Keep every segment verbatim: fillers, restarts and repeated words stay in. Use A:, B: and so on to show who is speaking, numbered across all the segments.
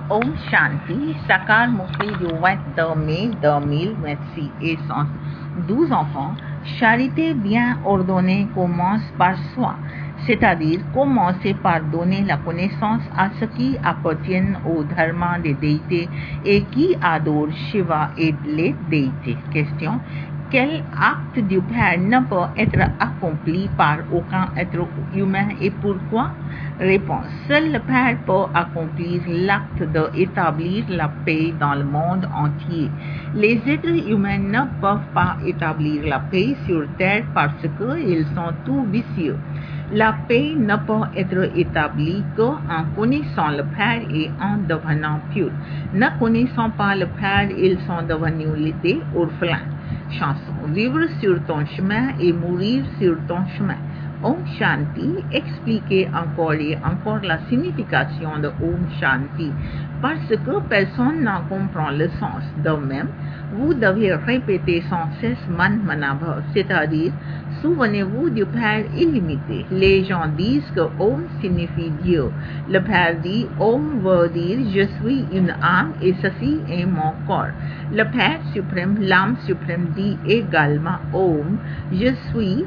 A: Om Shanti, Sakar Mukhi du vingt-deux mai deux mille vingt-six et sans douze enfants, charité bien ordonnée commence par soi, c'est-à-dire commencer par donner la connaissance à ceux qui appartiennent au dharma des déités et qui adorent Shiva et les déités. Question: quel acte du Père ne peut être accompli par aucun être humain et pourquoi? Réponse: seul le Père peut accomplir l'acte d'établir la paix dans le monde entier. Les êtres humains ne peuvent pas établir la paix sur terre parce qu'ils sont tous vicieux. La paix ne peut être établie qu'en connaissant le Père et en devenant pur. Ne connaissant pas le Père, ils sont devenus des orphelins. Chanson: vivre sur ton chemin et mourir sur ton chemin. Om Shanti, expliquez encore et encore la signification de Om Shanti parce que personne n'en comprend le sens. De même, vous devez répéter sans cesse Man Manabha, c'est-à-dire souvenez-vous du Père illimité. Les gens disent que Om signifie Dieu. Le Père dit Om veut dire je suis une âme et ceci est mon corps. Le Père suprême, l'âme suprême, dit également Om, je suis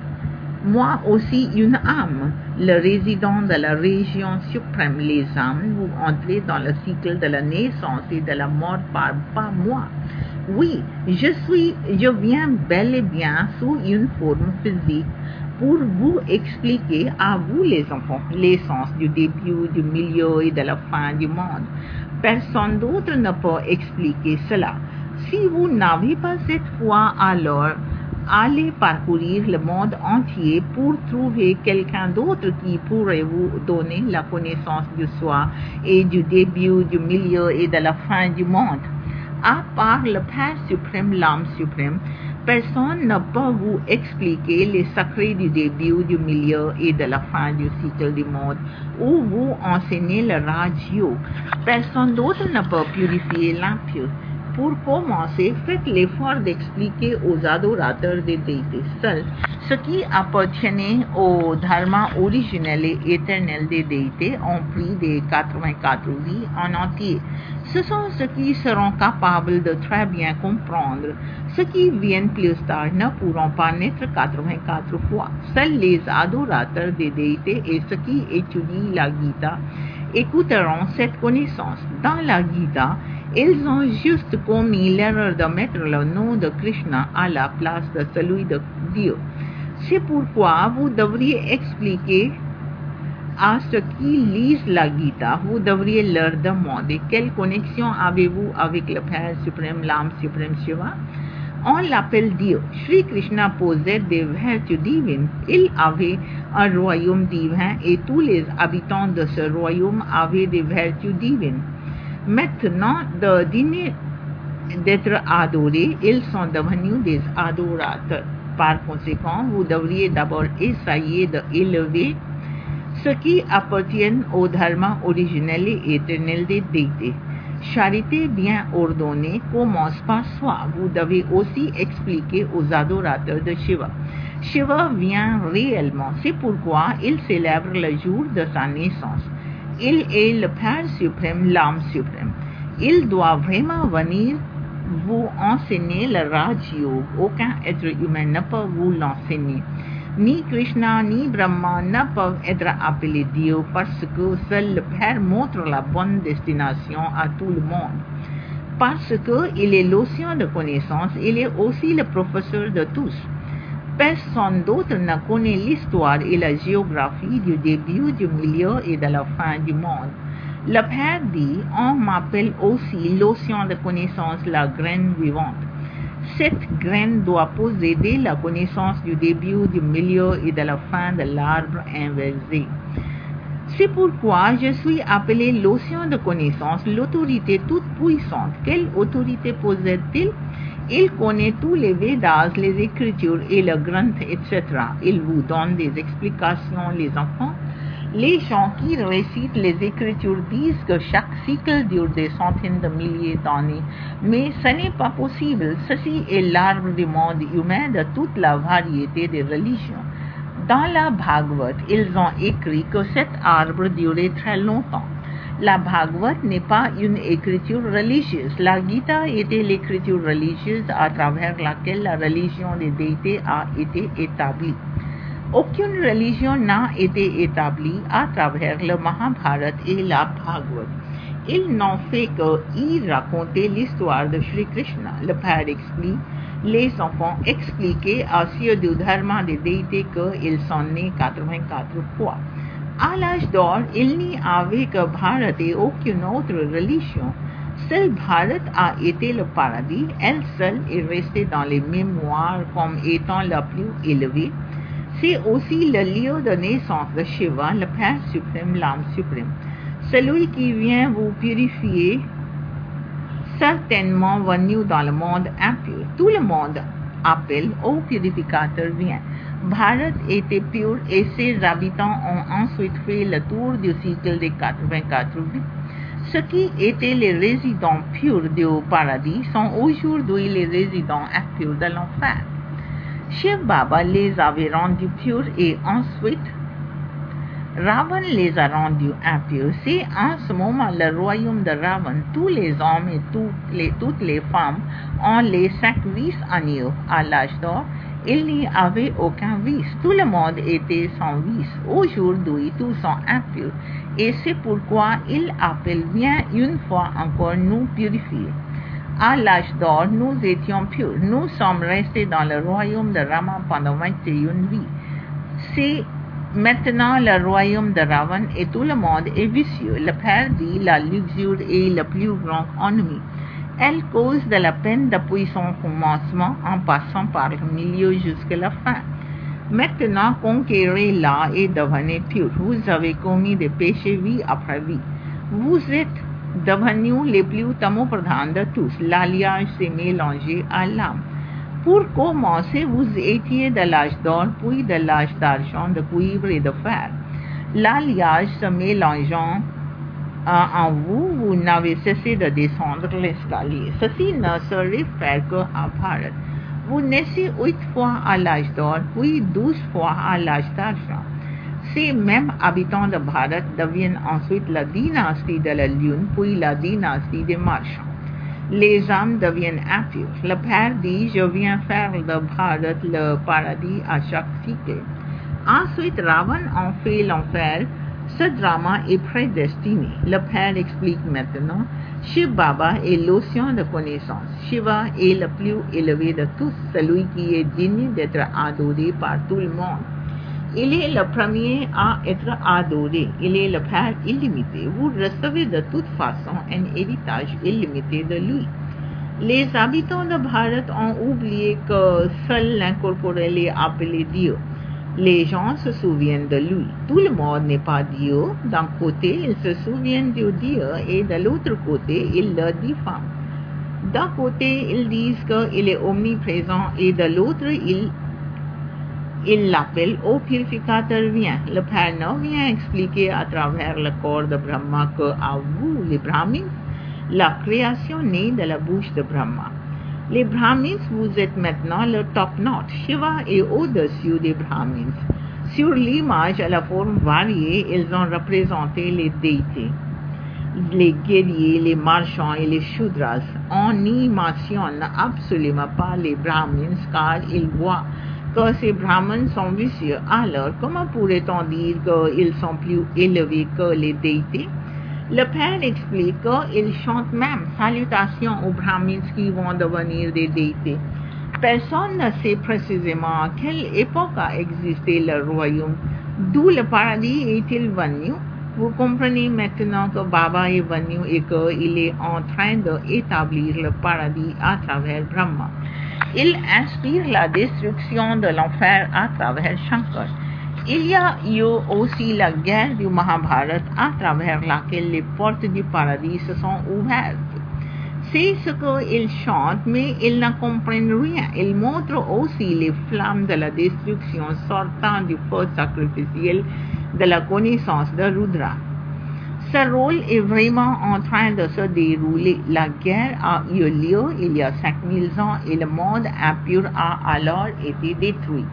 A: moi aussi une âme, le résident de la région suprême. Les âmes, vous entrez dans le cycle de la naissance et de la mort par pas moi. Oui, je suis, je viens bel et bien sous une forme physique pour vous expliquer à vous les enfants l'essence du début, du milieu et de la fin du monde. Personne d'autre ne peut expliquer cela. Si vous n'avez pas cette foi, alors allez parcourir le monde entier pour trouver quelqu'un d'autre qui pourrait vous donner la connaissance du soi et du début, du milieu et de la fin du monde. À part le Père suprême, l'âme suprême, personne ne peut vous expliquer les secrets du début, du milieu et de la fin du cycle du monde ou vous enseigner le Raj Yoga. Personne d'autre ne peut purifier l'impur. Pour commencer, faites l'effort d'expliquer aux adorateurs des déités seuls ce qui appartenait au dharma originel et éternel des déités ont pris des quatre-vingt-quatre vies en entier. Ce sont ceux qui seront capables de très bien comprendre. Ceux qui viennent plus tard ne pourront pas naître quatre-vingt-quatre fois. Seuls les adorateurs des déités et ceux qui étudient la Gita écouteront cette connaissance. Dans la Gita, ils ont juste commis l'erreur de mettre le nom de Krishna à la place de celui de Dieu. C'est pourquoi vous devriez expliquer à ceux qui lisent la Gita, vous devriez leur demander quelle connexion avez-vous avec le Père suprême, l'âme suprême Shiva. On l'appelle Dieu. Shri Krishna possède des vertus divines. Il avait un royaume divin et tous les habitants de ce royaume avaient des vertus divines. Maintenant, de dîner d'être adorés, ils sont devenus des adorateurs. Par conséquent, vous devriez d'abord essayer d'élever ceux qui appartiennent au dharma originel et éternel des déités. Charité bien ordonnée commence par soi. Vous devez aussi expliquer aux adorateurs de Shiva. Shiva vient réellement, c'est pourquoi il célèbre le jour de sa naissance. Il est le Père suprême, l'âme suprême. Il doit vraiment venir vous enseigner le Raj Yoga. Aucun être humain ne peut vous l'enseigner. Ni Krishna ni Brahma ne peuvent être appelés Dieu parce que seul le Père montre la bonne destination à tout le monde. Parce qu'il est l'océan de connaissance, il est aussi le professeur de tous. Personne d'autre ne connaît l'histoire et la géographie du début, du milieu et de la fin du monde. Le Père dit, on m'appelle aussi l'océan de connaissance, la graine vivante. Cette graine doit posséder la connaissance du début, du milieu et de la fin de l'arbre inversé. C'est pourquoi je suis appelé l'océan de connaissance, l'autorité toute puissante. Quelle autorité possède-t-il? Il connaît tous les Védas, les Écritures et le Granth, et cetera. Il vous donne des explications, les enfants. Les gens qui récitent les Écritures disent que chaque cycle dure des centaines de milliers d'années, mais ce n'est pas possible. Ceci est l'arbre du monde humain de toute la variété des religions. Dans la Bhagavad, ils ont écrit que cet arbre durait très longtemps. La Bhagavad n'est pas une écriture religieuse. La Gita était l'écriture religieuse à travers laquelle la religion des déités a été établie. Aucune religion n'a été établie à travers le Mahabharata et la Bhagavad. Il n'en fait que y raconter l'histoire de Shri Krishna. Le père explique, les enfants expliquaient à Siddhu Dharma des déités qu'ils sont nés quatre-vingt-quatre fois. À l'âge d'or, il n'y avait que Bharat et aucune autre religion. Seul Bharat a été le paradis, elle seule est restée dans les mémoires comme étant la plus élevée. C'est aussi le lieu de naissance de Shiva, le Père suprême, l'âme suprême. Celui qui vient vous purifier, certainement venu dans le monde impur. Tout le monde appelle au purificateur vient. Bharat était pur et ses habitants ont ensuite fait le tour du cycle des quatre-vingt-quatre vies. Ceux qui étaient les résidents purs du paradis sont aujourd'hui les résidents impurs de l'enfer. Shiv Baba les avait rendus purs et ensuite Ravan les a rendus impurs. C'est en ce moment le royaume de Ravan. Tous les hommes et toutes les, toutes les femmes ont les cinq vices anneaux. À l'âge d'or, il n'y avait aucun vice. Tout le monde était sans vice. Aujourd'hui, tous sont impurs. Et c'est pourquoi il appelle bien une fois encore nous purifier. À l'âge d'or, nous étions purs. Nous sommes restés dans le royaume de Rama pendant vingt et une vies. C'est maintenant le royaume de Ravan et tout le monde est vicieux. Le père dit la luxure est le plus grand ennemi. Elle cause de la peine depuis son commencement en passant par le milieu jusqu'à la fin. Maintenant, conquérez-la et devenez pur. Vous avez commis des péchés vie après vie. Vous êtes devenus les plus tamopradhanes de tous. L'alliage s'est mélangé à l'âme. Pour commencer, vous étiez de l'âge d'or, puis de l'âge d'argent, de cuivre et de fer. L'alliage se mélangeant en vous, vous n'avez cessé de descendre l'escalier. Ceci ne se réfère qu'à Bharat. Vous naissez huit fois à l'âge d'or, puis douze fois à l'âge d'argent. Ces mêmes habitants de Bharat deviennent ensuite la dynastie de la lune, puis la dynastie des marchands. Les âmes deviennent impures. Le Père dit, je viens faire de Bharat le paradis à chaque cycle. Ensuite, Ravan en fait l'enfer. Ce drama est prédestiné. Le Père explique maintenant, Shiv Baba est l'océan de connaissance. Shiva est le plus élevé de tous, celui qui est digne d'être adoré par tout le monde. Il est le premier à être adoré. Il est le Père illimité. Vous recevez de toute façon un héritage illimité de lui. Les habitants de Bharat ont oublié que seul l'incorporel est appelé Dieu. Les gens se souviennent de lui. Tout le monde n'est pas Dieu. D'un côté, ils se souviennent de Dieu et de l'autre côté, ils le diffament. D'un côté, ils disent qu'il est omniprésent et de l'autre, ils Il l'appelle au purificateur vient. Le Père ne vient expliquer à travers le corps de Brahma que à vous, les Brahmins, la création naît de la bouche de Brahma. Les Brahmins, vous êtes maintenant le top note. Shiva est au-dessus des Brahmins. Sur l'image à la forme variée, ils ont représenté les déités, les guerriers, les marchands et les shudras. On n'y mentionne absolument pas les Brahmins car ils voient que ces Brahmins sont vicieux. Alors, comment pourrait-on dire qu'ils sont plus élevés que les déités? Le Père explique qu'ils chantent même salutations aux Brahmins qui vont devenir des déités. Personne ne sait précisément à quelle époque a existé le royaume, d'où le paradis est-il venu. Vous comprenez maintenant que Baba est venu et qu'il est en train d'établir le paradis à travers Brahma. Il inspire la destruction de l'enfer à travers Shankar. Il y a eu aussi la guerre du Mahabharata à travers laquelle les portes du paradis se sont ouvertes. C'est ce qu'ils chantent, mais ils ne comprennent rien. Ils montrent aussi les flammes de la destruction sortant du feu sacrificiel de la connaissance de Rudra. Ce rôle est vraiment en train de se dérouler. La guerre a eu lieu il y a cinq mille ans et le monde impur a alors été détruit.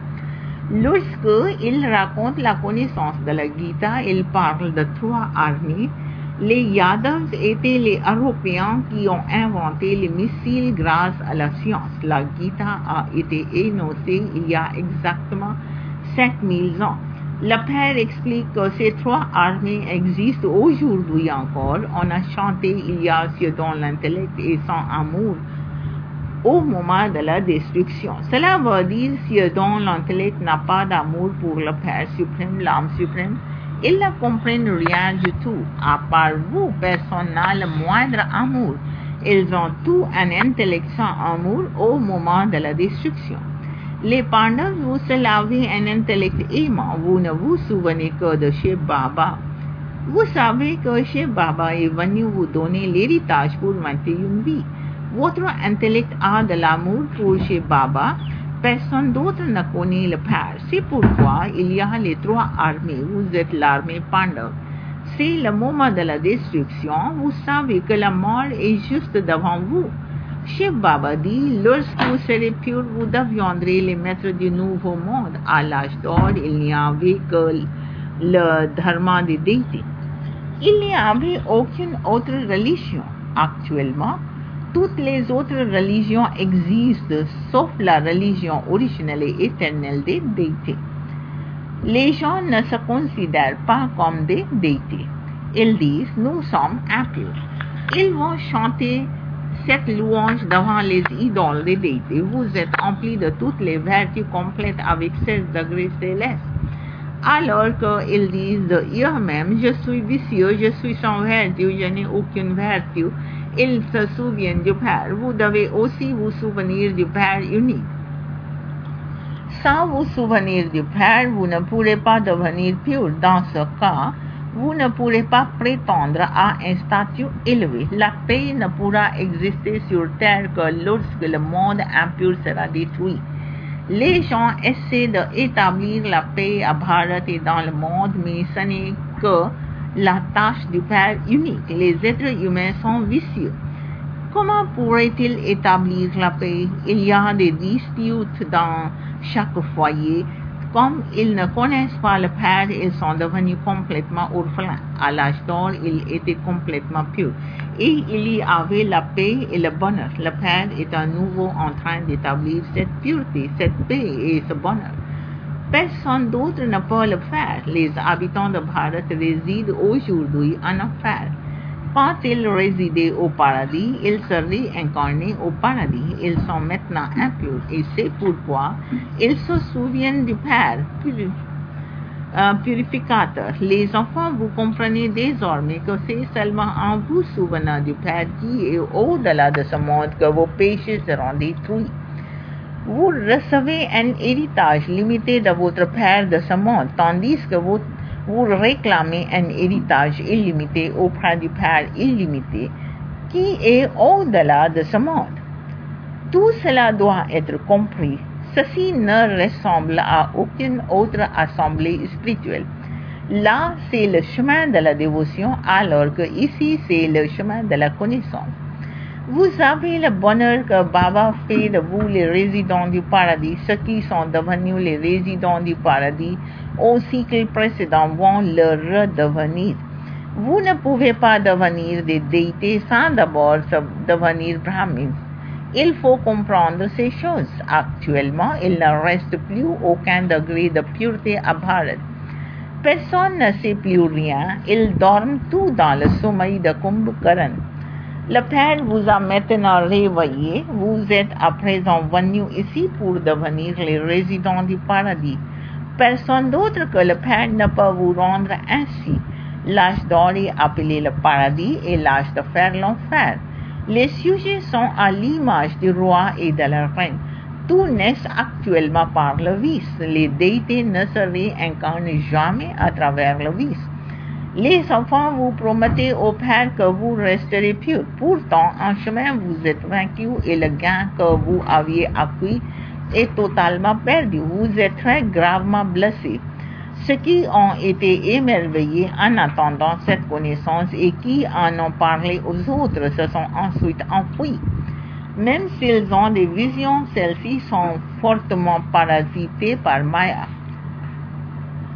A: Lorsqu'il raconte la connaissance de la Gita, il parle de trois armées, Les Yadavs étaient les Européens qui ont inventé les missiles grâce à la science. La Gita a été énoncée il y a exactement cinq mille ans. Le Père explique que ces trois armées existent aujourd'hui encore. On a chanté il y a ceux dont l'intellect est sans amour au moment de la destruction. Cela veut dire ceux dont l'intellect n'a pas d'amour pour le Père suprême, l'âme suprême. Ils ne comprennent rien du tout. À part vous, personne n'a le moindre amour. Ils ont tout un intellect sans amour au moment de la destruction. Les Pandavas, vous seul avez un intellect aimant. Vous ne vous souvenez que de Shiv Baba. Vous savez que Shiv Baba est venu vous donner l'héritage pour vingt et une vies. Votre intellect a de l'amour pour Shiv Baba. Personne d'autre ne connaît le Père. C'est pourquoi il y a les trois armées. Vous êtes l'armée Pandava. C'est le moment de la destruction. Vous savez que la mort est juste devant vous. Shiv Baba dit, lorsque vous serez pur, vous deviendrez les maîtres du nouveau monde. À l'âge d'or, il n'y avait que le dharma des déités. Il n'y avait aucune autre religion. Actuellement, toutes les autres religions existent, sauf la religion originelle et éternelle des déités. Les gens ne se considèrent pas comme des déités. Ils disent, nous sommes impurs. Ils vont chanter cette louange devant les idoles des déités. Vous êtes emplis de toutes les vertus complètes avec seize degrés célestes. Alors qu'ils disent eux-mêmes, je suis vicieux, je suis sans vertu, je n'ai aucune vertu. Ils se souviennent du Père. Vous devez aussi vous souvenir du Père unique. Sans vous souvenir du Père, vous ne pourrez pas devenir pur. Dans ce cas, vous ne pourrez pas prétendre à un statut élevé. La paix ne pourra exister sur terre que lorsque le monde impur sera détruit. Les gens essaient d'établir la paix à Bharat et dans le monde, mais ce n'est que la tâche du Père unique. Les êtres humains sont vicieux. Comment pourraient-ils établir la paix? Il y a des disputes dans chaque foyer. Comme ils ne connaissent pas le Père, ils sont devenus complètement orphelins. À l'âge d'or, ils étaient complètement purs. Et il y avait la paix et le bonheur. Le Père est à nouveau en train d'établir cette pureté, cette paix et ce bonheur. Personne d'autre ne peut le faire. Les habitants de Bharat résident aujourd'hui en enfer. Quand ils résidaient au paradis, ils se réincarnaient au paradis. Ils sont maintenant impurs et c'est pourquoi ils se souviennent du Père puri- euh, purificateur. Les enfants, vous comprenez désormais que c'est seulement en vous souvenant du Père qui est au-delà de ce monde que vos péchés seront détruits. Vous recevez un héritage limité de votre Père de ce monde, tandis que vous Vous réclamez un héritage illimité auprès du Père illimité qui est au-delà de ce monde. Tout cela doit être compris. Ceci ne ressemble à aucune autre assemblée spirituelle. Là, c'est le chemin de la dévotion, alors que ici, c'est le chemin de la connaissance. Vous savez le bonheur que Baba fait de vous, les résidents du paradis. Ceux qui sont devenus les résidents du paradis au cycle précédent vont le redevenir. Vous ne pouvez pas devenir des déités sans d'abord devenir brahmins. Il faut comprendre ces choses. Actuellement, il ne reste plus aucun degré de pureté à Bharat. Personne ne sait plus rien. Ils dorment tout dans le sommeil de Kumbhakaran. Le Père vous a maintenant réveillé. Vous êtes à présent venus ici pour devenir les résidents du paradis. Personne d'autre que le Père ne peut vous rendre ainsi. L'âge d'or est appelé le paradis et l'âge de fer l'enfer. Les sujets sont à l'image du roi et de la reine. Tout naît actuellement par le vice. Les déités ne se réincarnent jamais à travers le vice. Les enfants, vous promettez au Père que vous resterez purs. Pourtant, en chemin, vous êtes vaincus et le gain que vous aviez acquis est totalement perdu. Vous êtes très gravement blessés. Ceux qui ont été émerveillés en attendant cette connaissance et qui en ont parlé aux autres se sont ensuite enfuis. Même s'ils ont des visions, celles-ci sont fortement parasitées par Maya.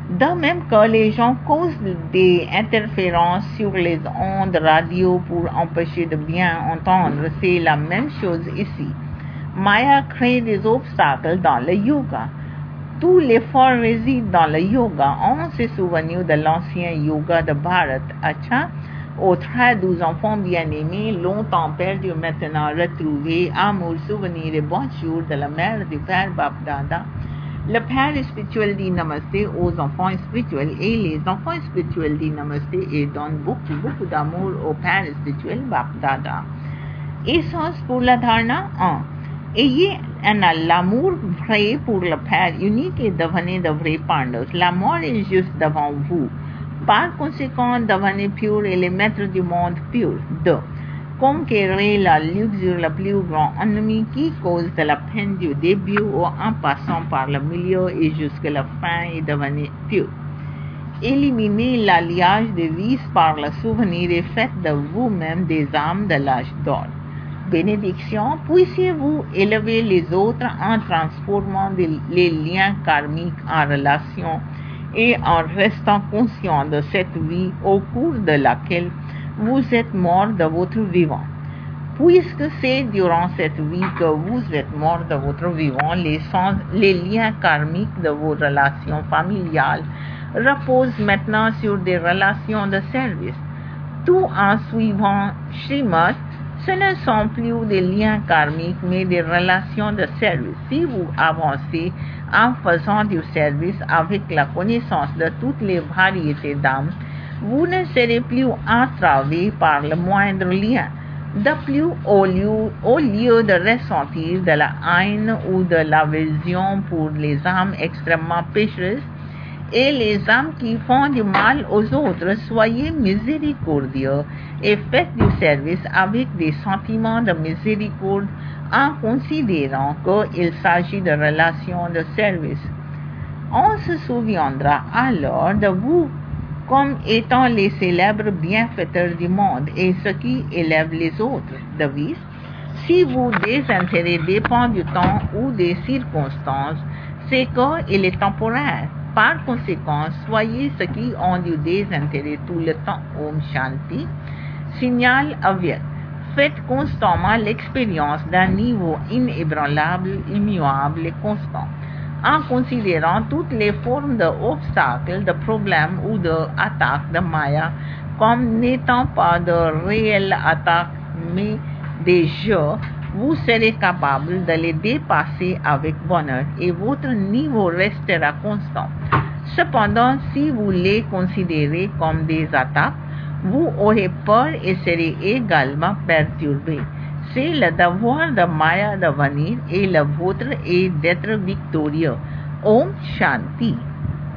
A: De même que les gens causent des interférences sur les ondes radio pour empêcher de bien entendre, c'est la même chose ici. Maya crée des obstacles dans le yoga. Tout l'effort réside dans le yoga. On s'est souvenu de l'ancien yoga de Bharat. Acha, aux très doux enfants bien-aimés, longtemps perdus, maintenant retrouvés, amour, souvenir et bonjour de la mère du père Bapdada. Le père spirituel dit namasté aux enfants spirituels et les enfants spirituels dit namasté et donnent beaucoup, beaucoup d'amour au père spirituel Bapdada. Essence pour la dharna un. Ayez un l'amour vrai pour le Père unique et devenez de vrais pandas. La mort est juste devant vous. Par conséquent, devenez pur et les maîtres du monde pur. deux. Conquérez la luxure, le plus grand ennemi qui cause de la peine du début en passant par le milieu et jusqu'à la fin et devenez pur. Éliminez l'alliage des vices par le souvenir et faites de vous-même des âmes de l'âge d'or. Bénédiction, puissiez-vous élever les autres en transformant les liens karmiques en relations et en restant conscient de cette vie au cours de laquelle vous êtes mort de votre vivant. Puisque c'est durant cette vie que vous êtes mort de votre vivant, les, sens, les liens karmiques de vos relations familiales reposent maintenant sur des relations de service. Tout en suivant Srimad, ce ne sont plus des liens karmiques, mais des relations de service. Si vous avancez en faisant du service avec la connaissance de toutes les variétés d'âmes, vous ne serez plus entravé par le moindre lien. De plus, au lieu, au lieu de ressentir de la haine ou de l'aversion pour les âmes extrêmement péchereuses et les âmes qui font du mal aux autres, soyez miséricordieux et faites du service avec des sentiments de miséricorde en considérant qu'il s'agit de relations de service. On se souviendra alors de vous comme étant les célèbres bienfaiteurs du monde et ceux qui élèvent les autres. Devise, si vos désintérêts dépend du temps ou des circonstances, c'est qu'il est temporaire. Par conséquent, soyez ceux qui ont du désintérêt tout le temps. Om Shanti. Signal avyak. Faites constamment l'expérience d'un niveau inébranlable, immuable et constant, en considérant toutes les formes d'obstacles, de problèmes ou d'attaques de Maya comme n'étant pas de réelles attaques, mais des jeux. Vous serez capable de les dépasser avec bonheur et votre niveau restera constant. Cependant, si vous les considérez comme des attaques, vous aurez peur et serez également perturbé. C'est le devoir de Maya de venir et le vôtre est d'être victorieux. Om Shanti.